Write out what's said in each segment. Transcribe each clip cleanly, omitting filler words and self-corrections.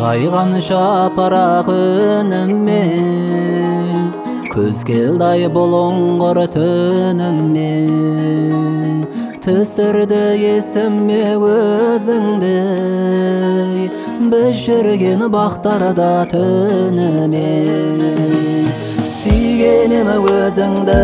Айган шапарақ үніммен, көз келдай болоңғыр түніммен, түсірді есіме өзіңді, біз жүрген бақтарда түнімен. Сүйгенім өзіңді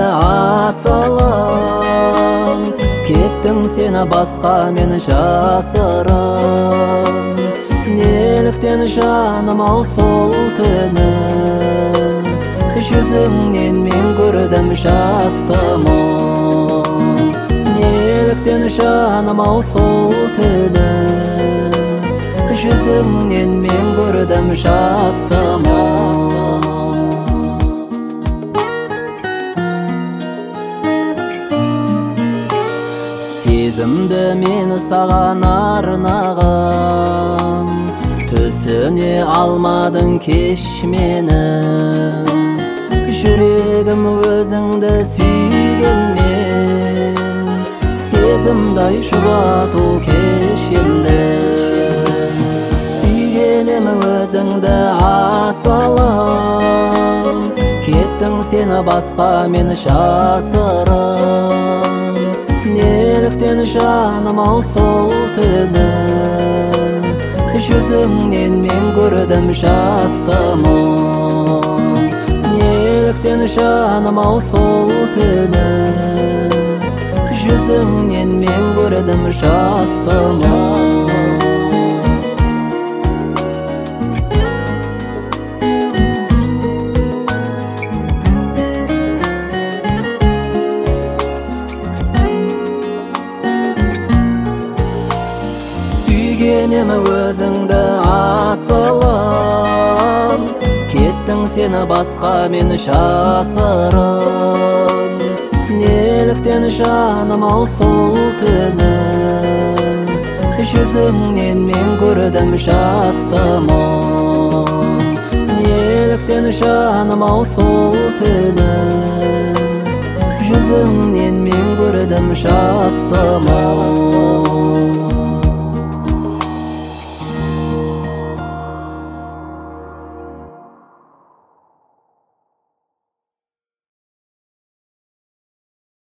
асылым, кеттің сені басқа мен жасырым. Неліктен жаным ау сол түні, жүзіңнен мен көрдім жасты мұң. Неліктен жаным ау сол түні, жүзіңнен мен көрдім жасты мұң. Сезімді мен саған арнағам, түсіне алмадың кеш менің. Жүрегім өзіңді сүйгенмен, сезімдай жұбату кешенді. Сүйгенім өзіңді асылым, кеттің сені басқа мен жасырым. Неліктен жаным ау сол түні, жүзіңнен мен көрдім жасты мұң. Неліктен жаным ау сол түні, жүзіңнен мен көрдім жасты мұң. Сүйгенім өзіңді асылым, кеттің сені басқа мен жасырым. Неліктен жаным ау сол түні, жүзіңнен мен көрдім жасты мұң. Неліктен жаным ау сол түні, жүзіңнен мен көрдім жасты мұң.